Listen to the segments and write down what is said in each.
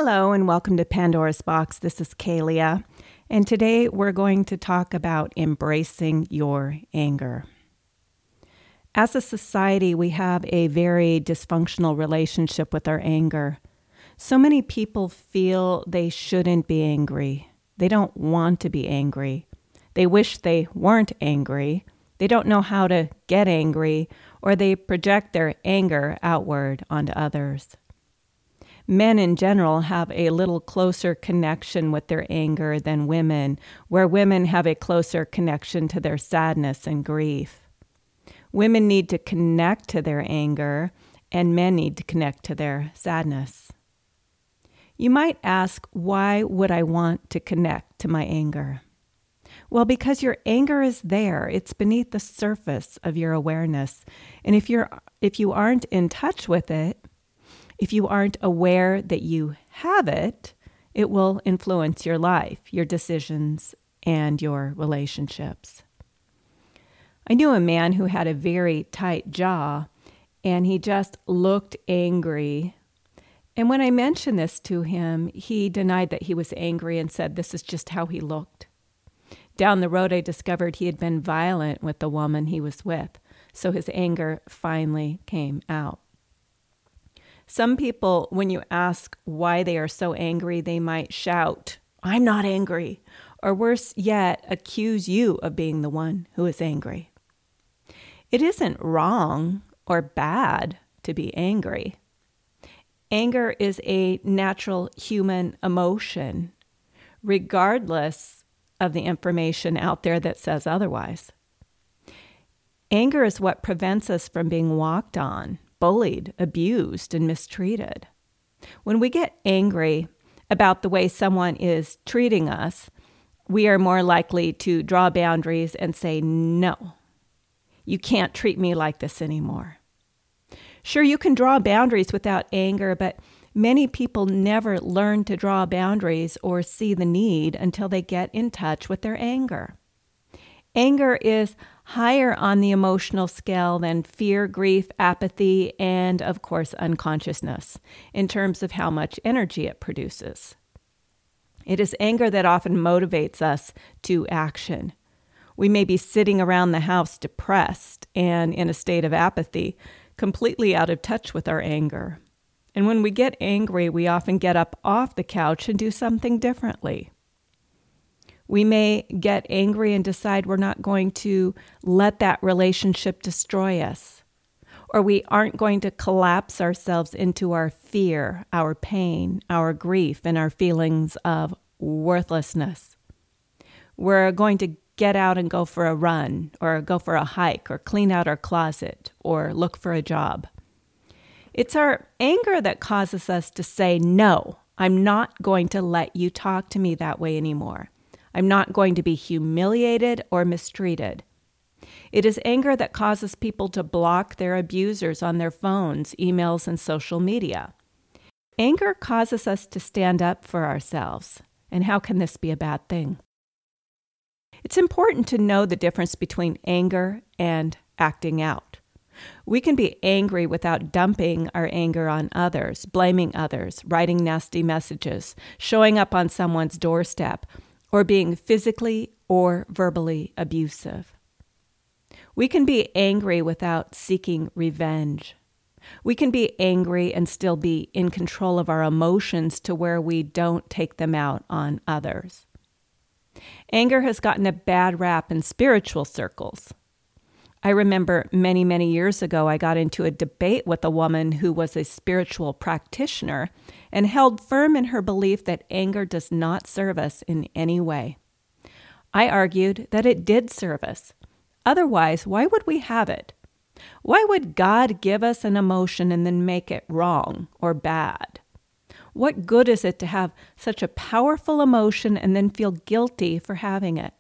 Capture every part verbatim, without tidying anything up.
Hello and welcome to Pandora's Box. This is Kalia, and today we're going to talk about embracing your anger. As a society, we have a very dysfunctional relationship with our anger. So many people feel they shouldn't be angry. They don't want to be angry. They wish they weren't angry. They don't know how to get angry, or they project their anger outward onto others. Men in general have a little closer connection with their anger than women, where women have a closer connection to their sadness and grief. Women need to connect to their anger, and men need to connect to their sadness. You might ask, why would I want to connect to my anger? Well, because your anger is there. It's beneath the surface of your awareness. And if you're if you aren't in touch with it, if you aren't aware that you have it, it will influence your life, your decisions, and your relationships. I knew a man who had a very tight jaw, and he just looked angry. And when I mentioned this to him, he denied that he was angry and said this is just how he looked. Down the road, I discovered he had been violent with the woman he was with, so his anger finally came out. Some people, when you ask why they are so angry, they might shout, "I'm not angry," or worse yet, accuse you of being the one who is angry. It isn't wrong or bad to be angry. Anger is a natural human emotion, regardless of the information out there that says otherwise. Anger is what prevents us from being walked on, bullied, abused, and mistreated. When we get angry about the way someone is treating us, we are more likely to draw boundaries and say, no, you can't treat me like this anymore. Sure, you can draw boundaries without anger, but many people never learn to draw boundaries or see the need until they get in touch with their anger. Anger is higher on the emotional scale than fear, grief, apathy, and, of course, unconsciousness in terms of how much energy it produces. It is anger that often motivates us to action. We may be sitting around the house depressed and in a state of apathy, completely out of touch with our anger. And when we get angry, we often get up off the couch and do something differently. We may get angry and decide we're not going to let that relationship destroy us, or we aren't going to collapse ourselves into our fear, our pain, our grief, and our feelings of worthlessness. We're going to get out and go for a run, or go for a hike, or clean out our closet, or look for a job. It's our anger that causes us to say, no, I'm not going to let you talk to me that way anymore. I'm not going to be humiliated or mistreated. It is anger that causes people to block their abusers on their phones, emails, and social media. Anger causes us to stand up for ourselves. And how can this be a bad thing? It's important to know the difference between anger and acting out. We can be angry without dumping our anger on others, blaming others, writing nasty messages, showing up on someone's doorstep, or being physically or verbally abusive. We can be angry without seeking revenge. We can be angry and still be in control of our emotions to where we don't take them out on others. Anger has gotten a bad rap in spiritual circles. I remember many, many years ago, I got into a debate with a woman who was a spiritual practitioner and held firm in her belief that anger does not serve us in any way. I argued that it did serve us. Otherwise, why would we have it? Why would God give us an emotion and then make it wrong or bad? What good is it to have such a powerful emotion and then feel guilty for having it?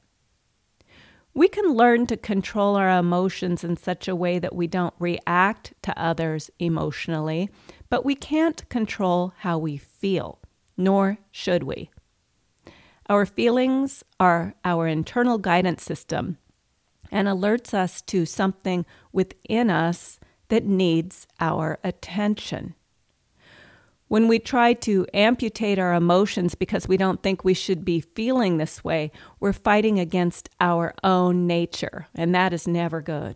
We can learn to control our emotions in such a way that we don't react to others emotionally, but we can't control how we feel, nor should we. Our feelings are our internal guidance system and alerts us to something within us that needs our attention. When we try to amputate our emotions because we don't think we should be feeling this way, we're fighting against our own nature, and that is never good.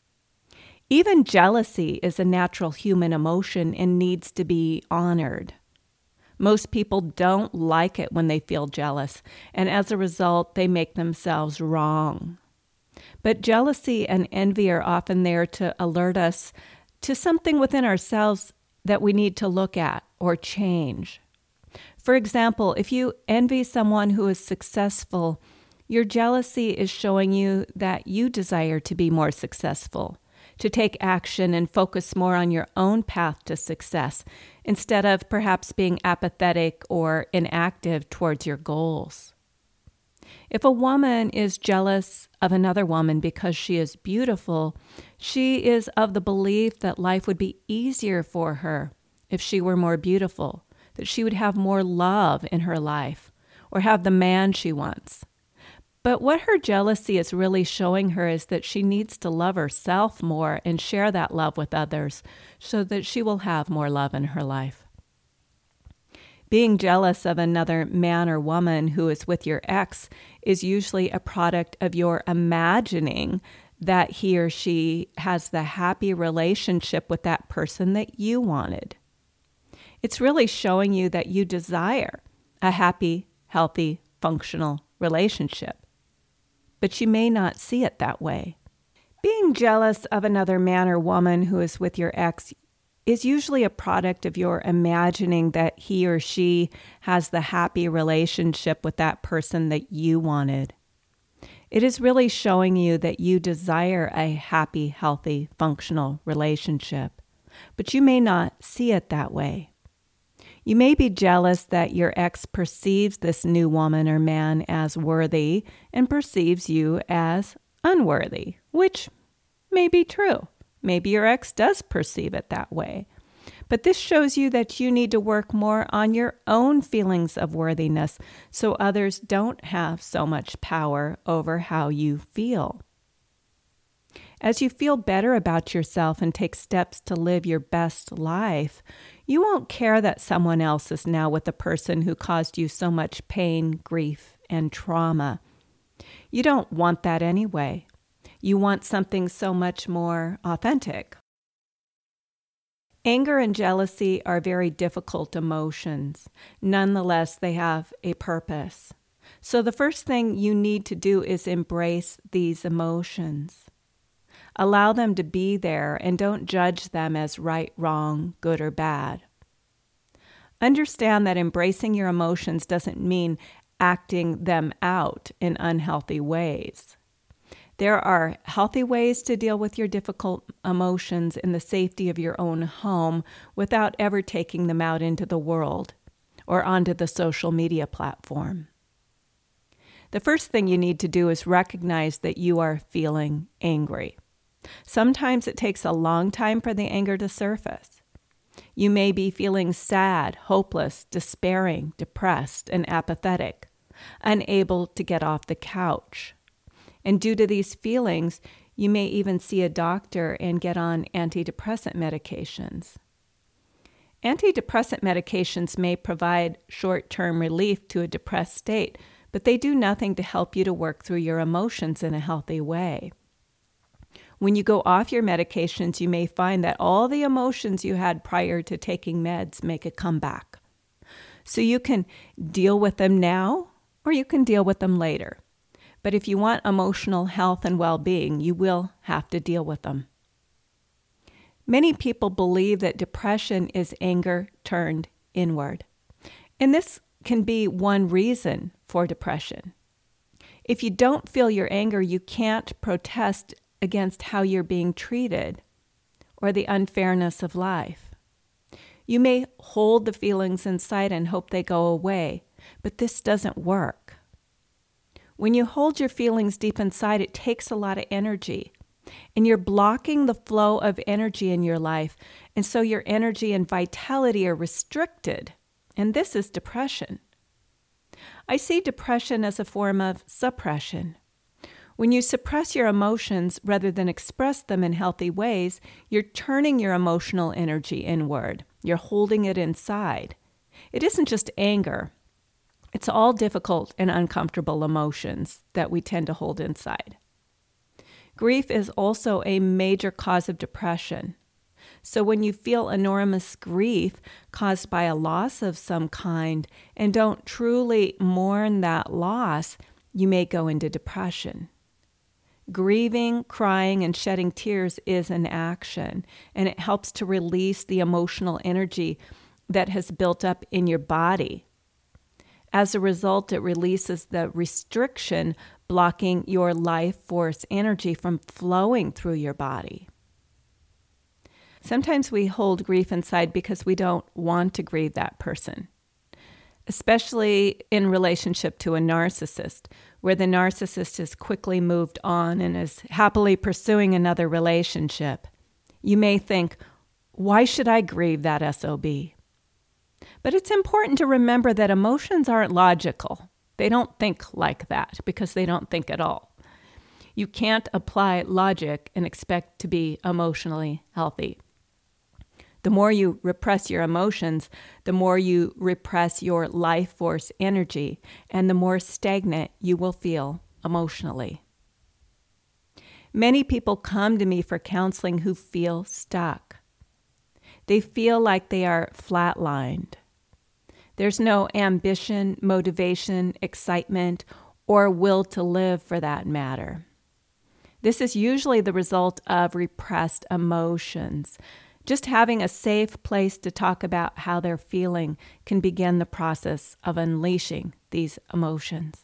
Even jealousy is a natural human emotion and needs to be honored. Most people don't like it when they feel jealous, and as a result, they make themselves wrong. But jealousy and envy are often there to alert us to something within ourselves that we need to look at or change. For example, if you envy someone who is successful, your jealousy is showing you that you desire to be more successful, to take action and focus more on your own path to success, instead of perhaps being apathetic or inactive towards your goals. If a woman is jealous of another woman because she is beautiful, she is of the belief that life would be easier for her if she were more beautiful, that she would have more love in her life, or have the man she wants. But what her jealousy is really showing her is that she needs to love herself more and share that love with others so that she will have more love in her life. Being jealous of another man or woman who is with your ex is usually a product of your imagining that he or she has the happy relationship with that person that you wanted. It's really showing you that you desire a happy, healthy, functional relationship. But you may not see it that way. Being jealous of another man or woman who is with your ex is usually a product of your imagining that he or she has the happy relationship with that person that you wanted. It is really showing you that you desire a happy, healthy, functional relationship, but you may not see it that way. You may be jealous that your ex perceives this new woman or man as worthy and perceives you as unworthy, which may be true. Maybe your ex does perceive it that way. But this shows you that you need to work more on your own feelings of worthiness so others don't have so much power over how you feel. As you feel better about yourself and take steps to live your best life, you won't care that someone else is now with the person who caused you so much pain, grief, and trauma. You don't want that anyway. You want something so much more authentic. Anger and jealousy are very difficult emotions. Nonetheless, they have a purpose. So the first thing you need to do is embrace these emotions. Allow them to be there and don't judge them as right, wrong, good, or bad. Understand that embracing your emotions doesn't mean acting them out in unhealthy ways. There are healthy ways to deal with your difficult emotions in the safety of your own home without ever taking them out into the world or onto the social media platform. The first thing you need to do is recognize that you are feeling angry. Sometimes it takes a long time for the anger to surface. You may be feeling sad, hopeless, despairing, depressed, and apathetic, unable to get off the couch. And due to these feelings, you may even see a doctor and get on antidepressant medications. Antidepressant medications may provide short-term relief to a depressed state, but they do nothing to help you to work through your emotions in a healthy way. When you go off your medications, you may find that all the emotions you had prior to taking meds make a comeback. So you can deal with them now, or you can deal with them later. But if you want emotional health and well-being, you will have to deal with them. Many people believe that depression is anger turned inward. And this can be one reason for depression. If you don't feel your anger, you can't protest against how you're being treated or the unfairness of life. You may hold the feelings inside and hope they go away, but this doesn't work. When you hold your feelings deep inside, it takes a lot of energy, and you're blocking the flow of energy in your life, and so your energy and vitality are restricted, and this is depression. I see depression as a form of suppression. When you suppress your emotions rather than express them in healthy ways, you're turning your emotional energy inward. You're holding it inside. It isn't just anger. It's all difficult and uncomfortable emotions that we tend to hold inside. Grief is also a major cause of depression. So when you feel enormous grief caused by a loss of some kind and don't truly mourn that loss, you may go into depression. Grieving, crying, and shedding tears is an action, and it helps to release the emotional energy that has built up in your body. As a result, it releases the restriction blocking your life force energy from flowing through your body. Sometimes we hold grief inside because we don't want to grieve that person, especially in relationship to a narcissist, where the narcissist has quickly moved on and is happily pursuing another relationship. You may think, why should I grieve that S O B? But it's important to remember that emotions aren't logical. They don't think like that because they don't think at all. You can't apply logic and expect to be emotionally healthy. The more you repress your emotions, the more you repress your life force energy, and the more stagnant you will feel emotionally. Many people come to me for counseling who feel stuck. They feel like they are flatlined. There's no ambition, motivation, excitement, or will to live for that matter. This is usually the result of repressed emotions. Just having a safe place to talk about how they're feeling can begin the process of unleashing these emotions.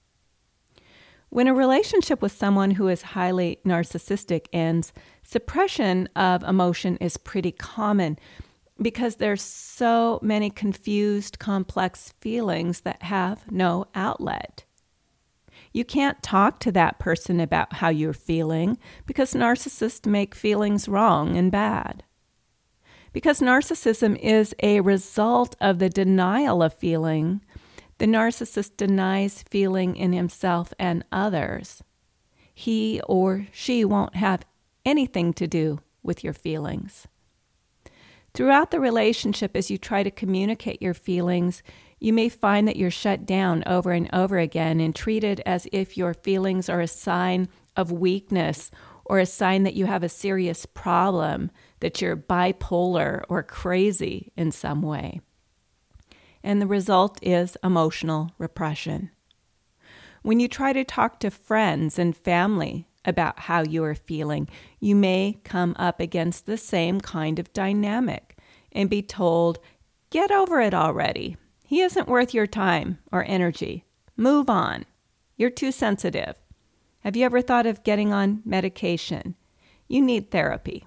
When a relationship with someone who is highly narcissistic ends, suppression of emotion is pretty common because there's so many confused, complex feelings that have no outlet. You can't talk to that person about how you're feeling because narcissists make feelings wrong and bad. Because narcissism is a result of the denial of feeling, the narcissist denies feeling in himself and others. He or she won't have anything to do with your feelings. Throughout the relationship, as you try to communicate your feelings, you may find that you're shut down over and over again and treated as if your feelings are a sign of weakness or a sign that you have a serious problem, that you're bipolar or crazy in some way. And the result is emotional repression. When you try to talk to friends and family about how you are feeling, you may come up against the same kind of dynamic and be told, get over it already. He isn't worth your time or energy. Move on. You're too sensitive. Have you ever thought of getting on medication? You need therapy.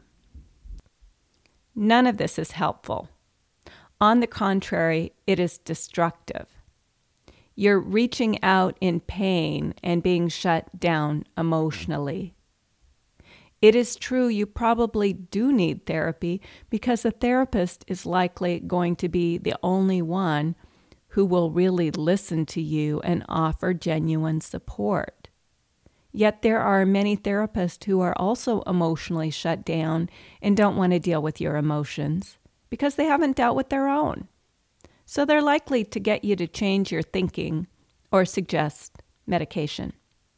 None of this is helpful. On the contrary, it is destructive. You're reaching out in pain and being shut down emotionally. It is true you probably do need therapy because a therapist is likely going to be the only one who will really listen to you and offer genuine support. Yet there are many therapists who are also emotionally shut down and don't want to deal with your emotions because they haven't dealt with their own. So they're likely to get you to change your thinking or suggest medication.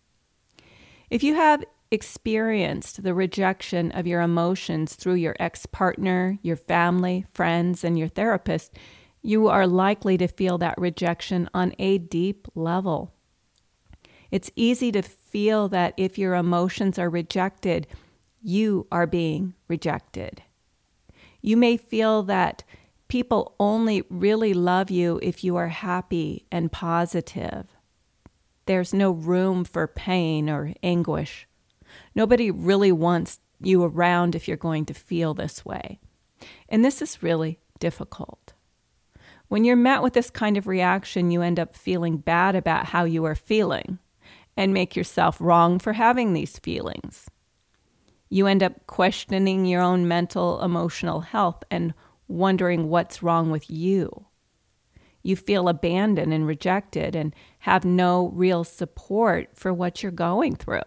If you have experienced the rejection of your emotions through your ex-partner, your family, friends, and your therapist, you are likely to feel that rejection on a deep level. It's easy to feel that if your emotions are rejected, you are being rejected. You may feel that people only really love you if you are happy and positive. There's no room for pain or anguish. Nobody really wants you around if you're going to feel this way. And this is really difficult. When you're met with this kind of reaction, you end up feeling bad about how you are feeling and make yourself wrong for having these feelings. You end up questioning your own mental, emotional health and wondering what's wrong with you. You feel abandoned and rejected and have no real support for what you're going through.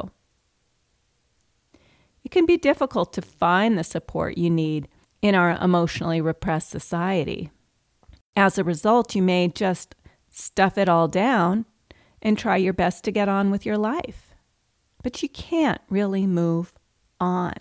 It can be difficult to find the support you need in our emotionally repressed society. As a result, you may just stuff it all down and try your best to get on with your life. But you can't really move on.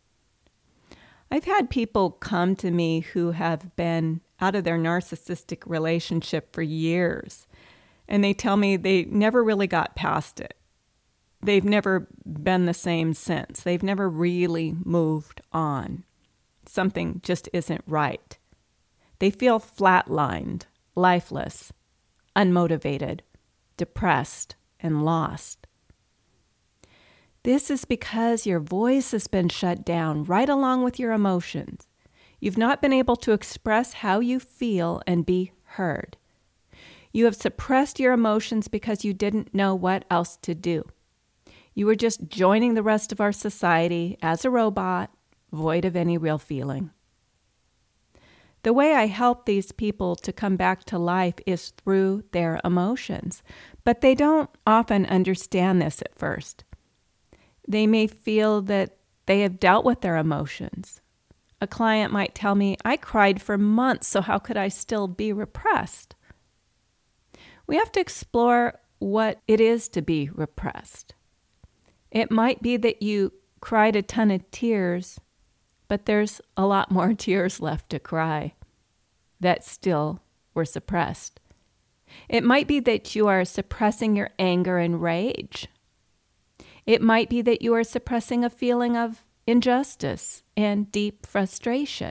I've had people come to me who have been out of their narcissistic relationship for years, and they tell me they never really got past it. They've never been the same since. They've never really moved on. Something just isn't right. They feel flatlined, lifeless, unmotivated, depressed, and lost. This is because your voice has been shut down right along with your emotions. You've not been able to express how you feel and be heard. You have suppressed your emotions because you didn't know what else to do. You were just joining the rest of our society as a robot, void of any real feeling. The way I help these people to come back to life is through their emotions, but they don't often understand this at first. They may feel that they have dealt with their emotions. A client might tell me, I cried for months, so how could I still be repressed? We have to explore what it is to be repressed. It might be that you cried a ton of tears, but there's a lot more tears left to cry that still were suppressed. It might be that you are suppressing your anger and rage. It might be that you are suppressing a feeling of injustice and deep frustration.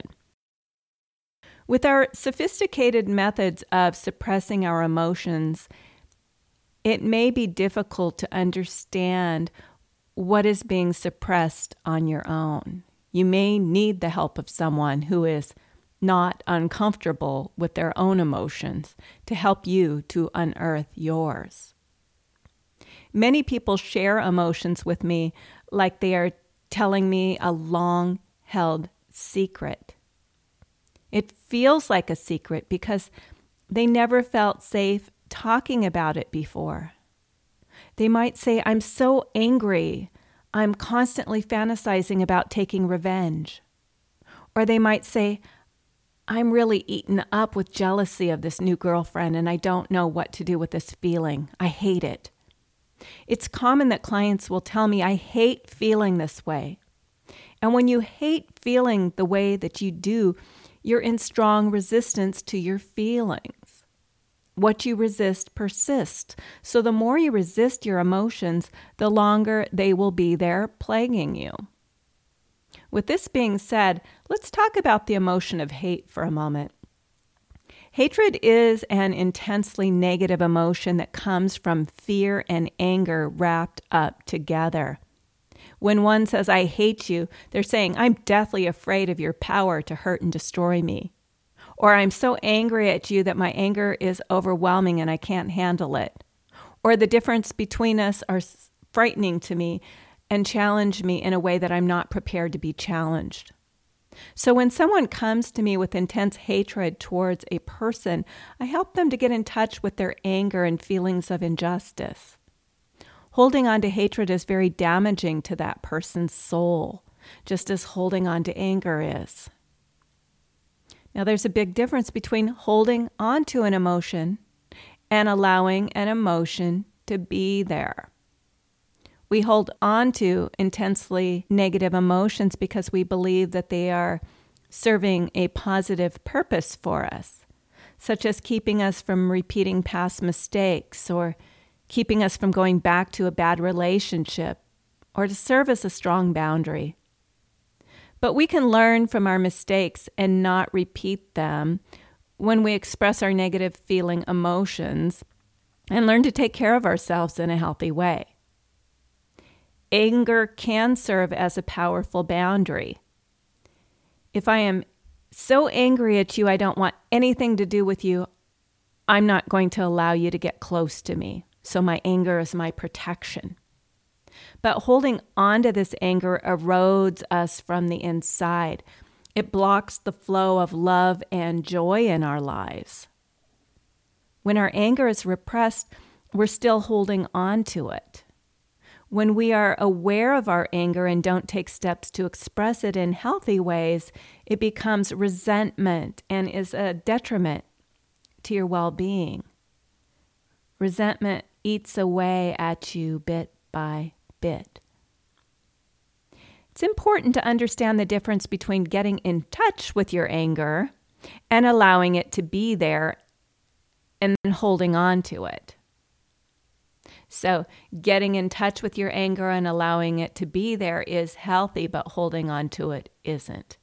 With our sophisticated methods of suppressing our emotions, it may be difficult to understand what is being suppressed on your own. You may need the help of someone who is not uncomfortable with their own emotions to help you to unearth yours. Many people share emotions with me like they are telling me a long-held secret. It feels like a secret because they never felt safe talking about it before. They might say, I'm so angry, I'm constantly fantasizing about taking revenge. Or they might say, I'm really eaten up with jealousy of this new girlfriend and I don't know what to do with this feeling. I hate it. It's common that clients will tell me, I hate feeling this way. And when you hate feeling the way that you do, you're in strong resistance to your feelings. What you resist persists. So the more you resist your emotions, the longer they will be there plaguing you. With this being said, let's talk about the emotion of hate for a moment. Hatred is an intensely negative emotion that comes from fear and anger wrapped up together. When one says, I hate you, they're saying, I'm deathly afraid of your power to hurt and destroy me. Or I'm so angry at you that my anger is overwhelming and I can't handle it. Or the difference between us are frightening to me and challenge me in a way that I'm not prepared to be challenged. So when someone comes to me with intense hatred towards a person, I help them to get in touch with their anger and feelings of injustice. Holding on to hatred is very damaging to that person's soul, just as holding on to anger is. Now, there's a big difference between holding on to an emotion and allowing an emotion to be there. We hold on to intensely negative emotions because we believe that they are serving a positive purpose for us, such as keeping us from repeating past mistakes or keeping us from going back to a bad relationship or to serve as a strong boundary. But we can learn from our mistakes and not repeat them when we express our negative feeling emotions and learn to take care of ourselves in a healthy way. Anger can serve as a powerful boundary. If I am so angry at you, I don't want anything to do with you, I'm not going to allow you to get close to me. So my anger is my protection. But holding on to this anger erodes us from the inside. It blocks the flow of love and joy in our lives. When our anger is repressed, we're still holding on to it. When we are aware of our anger and don't take steps to express it in healthy ways, it becomes resentment and is a detriment to your well-being. Resentment eats away at you bit by bit. It's important to understand the difference between getting in touch with your anger and allowing it to be there and then holding on to it. So getting in touch with your anger and allowing it to be there is healthy, but holding on to it isn't.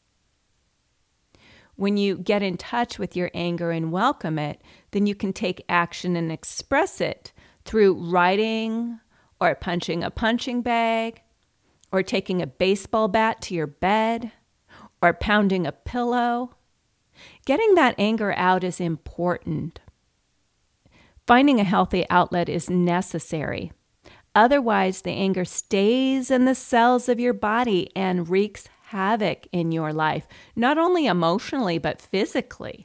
When you get in touch with your anger and welcome it, then you can take action and express it through writing or punching a punching bag or taking a baseball bat to your bed or pounding a pillow. Getting that anger out is important. Finding a healthy outlet is necessary. Otherwise, the anger stays in the cells of your body and wreaks havoc in your life, not only emotionally, but physically.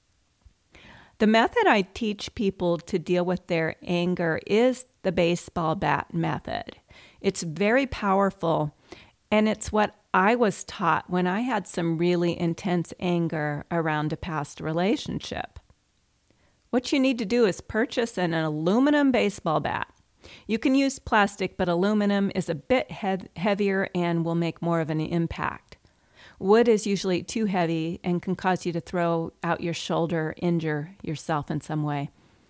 The method I teach people to deal with their anger is the baseball bat method. It's very powerful, and it's what I was taught when I had some really intense anger around a past relationship. What you need to do is purchase an aluminum baseball bat. You can use plastic, but aluminum is a bit he- heavier and will make more of an impact. Wood is usually too heavy and can cause you to throw out your shoulder, injure yourself in some way.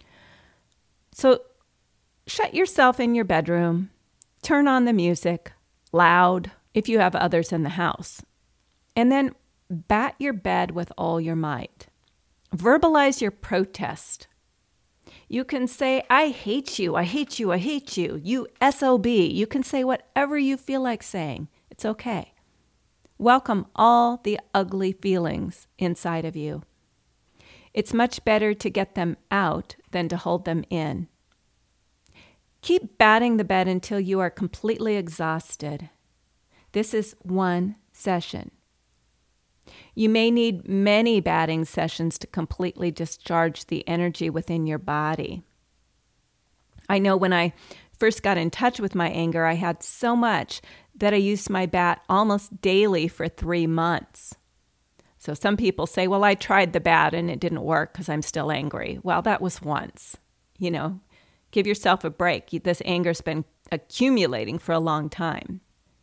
So shut yourself in your bedroom, turn on the music, loud, if you have others in the house, and then bat your bed with all your might. Verbalize your protest. You can say, I hate you, I hate you, I hate you, you S O B. You can say whatever you feel like saying. It's okay. Welcome all the ugly feelings inside of you. It's much better to get them out than to hold them in. Keep batting the bed until you are completely exhausted. This is one session. You may need many batting sessions to completely discharge the energy within your body. I know when I first got in touch with my anger, I had so much that I used my bat almost daily for three months. So some people say, well, I tried the bat and it didn't work because I'm still angry. Well, that was once. You know, give yourself a break. This anger's been accumulating for a long time.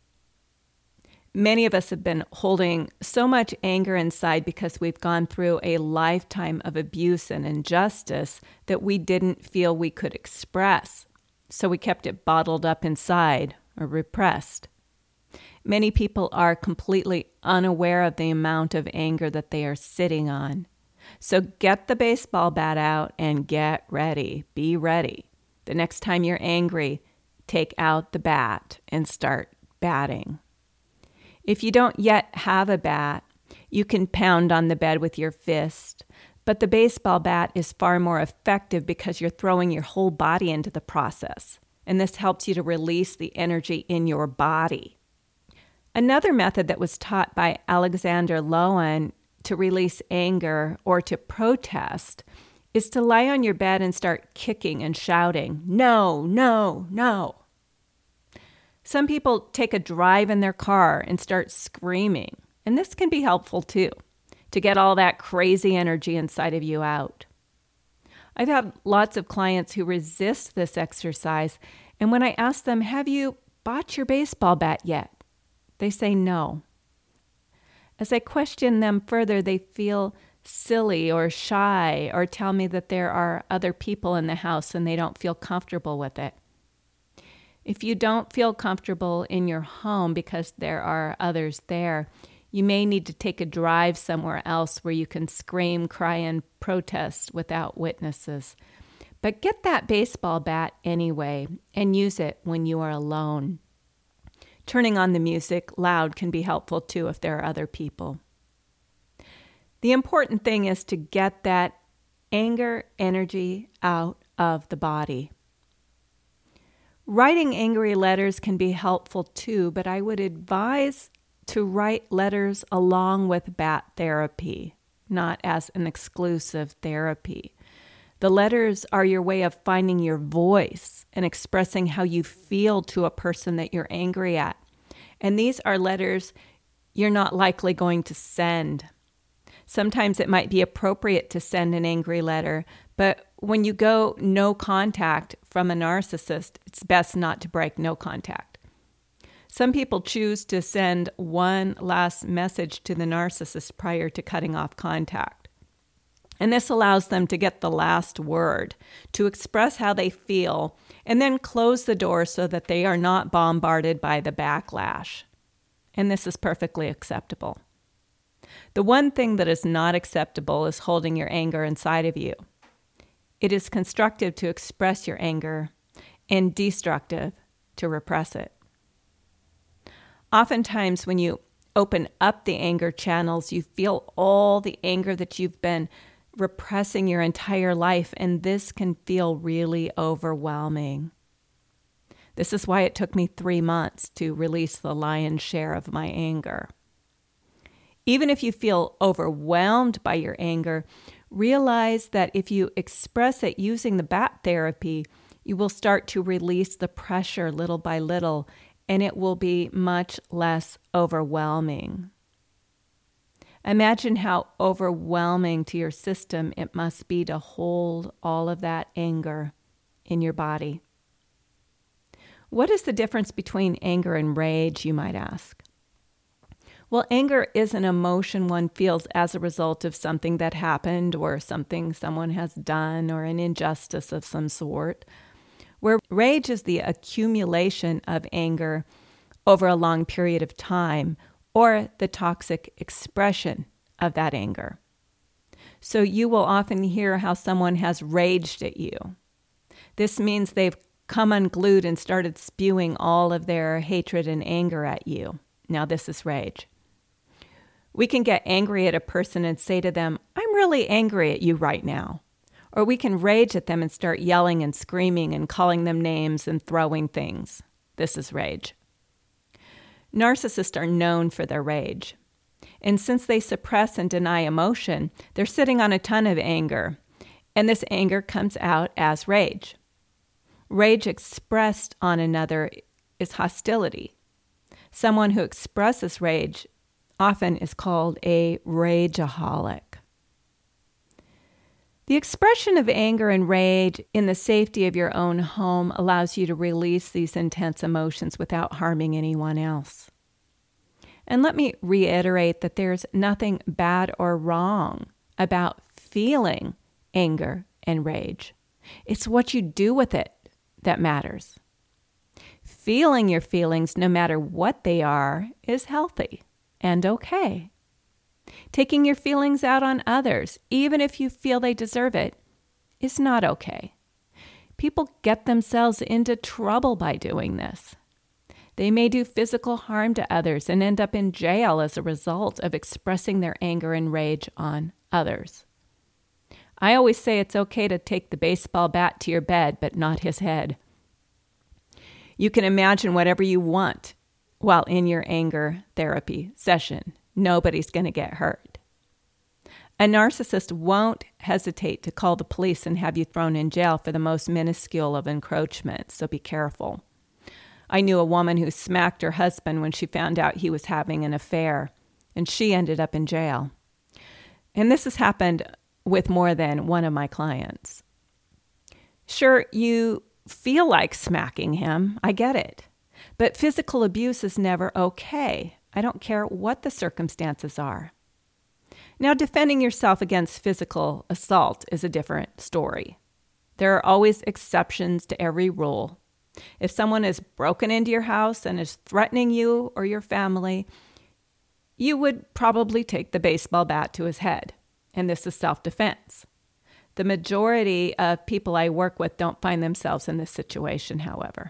Many of us have been holding so much anger inside because we've gone through a lifetime of abuse and injustice that we didn't feel we could express. So we kept it bottled up inside or repressed. Many people are completely unaware of the amount of anger that they are sitting on. So get the baseball bat out and get ready. Be ready. The next time you're angry, take out the bat and start batting. If you don't yet have a bat, you can pound on the bed with your fist, but the baseball bat is far more effective because you're throwing your whole body into the process, and this helps you to release the energy in your body. Another method that was taught by Alexander Lowen to release anger or to protest is to lie on your bed and start kicking and shouting, no, no, no. Some people take a drive in their car and start screaming, and this can be helpful too, to get all that crazy energy inside of you out. I've had lots of clients who resist this exercise, and when I ask them, have you bought your baseball bat yet? They say no. As I question them further, they feel silly or shy or tell me that there are other people in the house and they don't feel comfortable with it. If you don't feel comfortable in your home because there are others there, you may need to take a drive somewhere else where you can scream, cry, and protest without witnesses. But get that baseball bat anyway and use it when you are alone. Turning on the music loud can be helpful too if there are other people. The important thing is to get that anger energy out of the body. Writing angry letters can be helpful too, but I would advise to write letters along with bat therapy, not as an exclusive therapy. The letters are your way of finding your voice and expressing how you feel to a person that you're angry at. And these are letters you're not likely going to send. Sometimes it might be appropriate to send an angry letter, but when you go no contact from a narcissist, it's best not to break no contact. Some people choose to send one last message to the narcissist prior to cutting off contact. And this allows them to get the last word, to express how they feel, and then close the door so that they are not bombarded by the backlash. And this is perfectly acceptable. The one thing that is not acceptable is holding your anger inside of you. It is constructive to express your anger and destructive to repress it. Oftentimes, when you open up the anger channels, you feel all the anger that you've been repressing your entire life, and this can feel really overwhelming. This is why it took me three months to release the lion's share of my anger. Even if you feel overwhelmed by your anger, realize that if you express it using the bat therapy, you will start to release the pressure little by little, and it will be much less overwhelming. Imagine how overwhelming to your system it must be to hold all of that anger in your body. What is the difference between anger and rage, you might ask? Well, anger is an emotion one feels as a result of something that happened or something someone has done or an injustice of some sort, where rage is the accumulation of anger over a long period of time or the toxic expression of that anger. So you will often hear how someone has raged at you. This means they've come unglued and started spewing all of their hatred and anger at you. Now this is rage. We can get angry at a person and say to them, "I'm really angry at you right now." Or we can rage at them and start yelling and screaming and calling them names and throwing things. This is rage. Narcissists are known for their rage. And since they suppress and deny emotion, they're sitting on a ton of anger. And this anger comes out as rage. Rage expressed on another is hostility. Someone who expresses rage often is called a rageaholic. The expression of anger and rage in the safety of your own home allows you to release these intense emotions without harming anyone else. And let me reiterate that there's nothing bad or wrong about feeling anger and rage. It's what you do with it that matters. Feeling your feelings, no matter what they are, is healthy and okay. Taking your feelings out on others, even if you feel they deserve it, is not okay. People get themselves into trouble by doing this. They may do physical harm to others and end up in jail as a result of expressing their anger and rage on others. I always say it's okay to take the baseball bat to your bed, but not his head. You can imagine whatever you want while in your anger therapy session. Nobody's going to get hurt. A narcissist won't hesitate to call the police and have you thrown in jail for the most minuscule of encroachments, so be careful. I knew a woman who smacked her husband when she found out he was having an affair, and she ended up in jail. And this has happened with more than one of my clients. Sure, you feel like smacking him, I get it, but physical abuse is never okay. I don't care what the circumstances are. Now, defending yourself against physical assault is a different story. There are always exceptions to every rule. If someone has broken into your house and is threatening you or your family, you would probably take the baseball bat to his head, and this is self-defense. The majority of people I work with don't find themselves in this situation, however.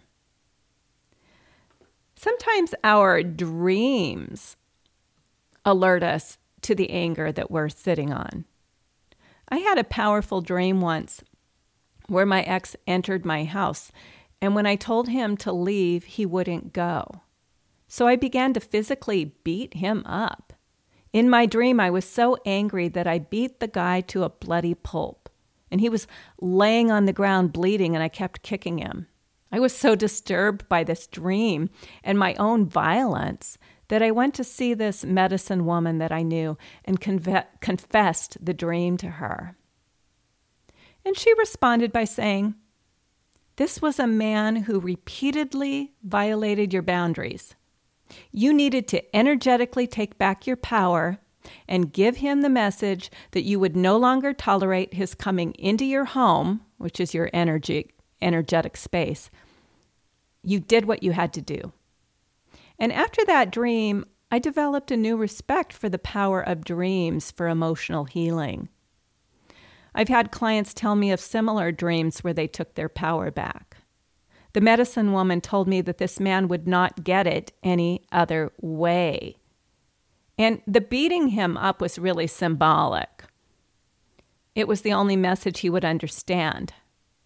Sometimes our dreams alert us to the anger that we're sitting on. I had a powerful dream once where my ex entered my house, and when I told him to leave, he wouldn't go. So I began to physically beat him up. In my dream, I was so angry that I beat the guy to a bloody pulp, and he was laying on the ground bleeding, and I kept kicking him. I was so disturbed by this dream and my own violence that I went to see this medicine woman that I knew and conve- confessed the dream to her. And she responded by saying, "This was a man who repeatedly violated your boundaries. You needed to energetically take back your power and give him the message that you would no longer tolerate his coming into your home," which is your energy, energetic space. You did what you had to do. And after that dream, I developed a new respect for the power of dreams for emotional healing. I've had clients tell me of similar dreams where they took their power back. The medicine woman told me that this man would not get it any other way. And the beating him up was really symbolic. It was the only message he would understand.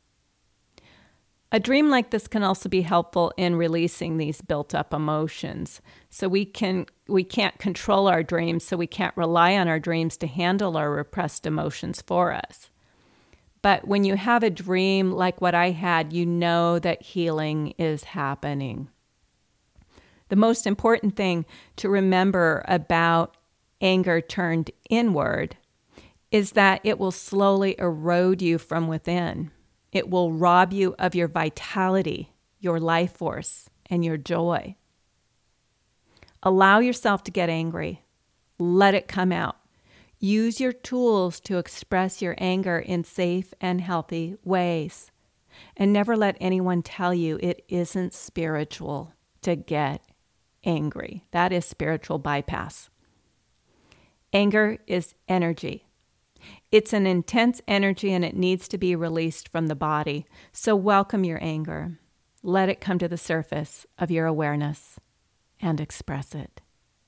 A dream like this can also be helpful in releasing these built-up emotions. So we can we can't control our dreams, so we can't rely on our dreams to handle our repressed emotions for us. But when you have a dream like what I had, you know that healing is happening. The most important thing to remember about anger turned inward is that it will slowly erode you from within. It will rob you of your vitality, your life force, and your joy. Allow yourself to get angry. Let it come out. Use your tools to express your anger in safe and healthy ways. And never let anyone tell you it isn't spiritual to get angry. That is spiritual bypass. Anger is energy. It's an intense energy and it needs to be released from the body. So welcome your anger. Let it come to the surface of your awareness and express it.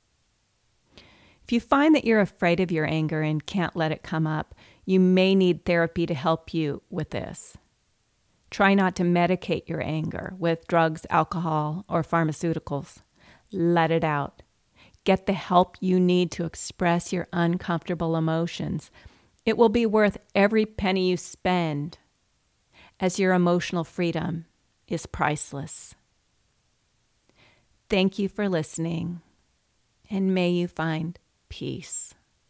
If you find that you're afraid of your anger and can't let it come up, you may need therapy to help you with this. Try not to medicate your anger with drugs, alcohol, or pharmaceuticals. Let it out. Get the help you need to express your uncomfortable emotions. It will be worth every penny you spend, as your emotional freedom is priceless. Thank you for listening, and may you find peace.